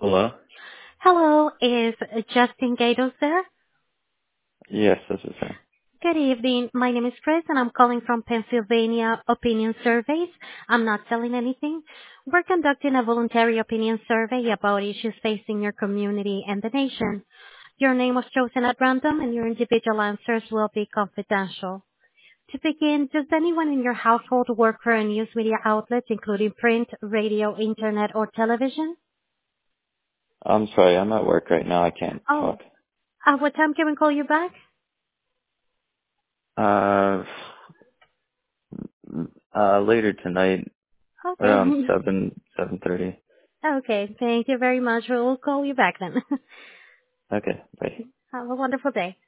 Hello? Hello, is Justin Gatos there? Yes, this is him. Good evening. My name is Chris, and I'm calling from Pennsylvania Opinion Surveys. I'm not selling anything. We're conducting a voluntary opinion survey about issues facing your community and the nation. Your name was chosen at random, and your individual answers will be confidential. To begin, does anyone in your household work for a news media outlet, including print, radio, internet, or television? I'm sorry, I'm at work right now. I can't Oh, talk. what time can we call you back? Uh, later tonight, around Okay. 7:30. Okay, thank you very much. We'll call you back then. Okay, bye. Have a wonderful day.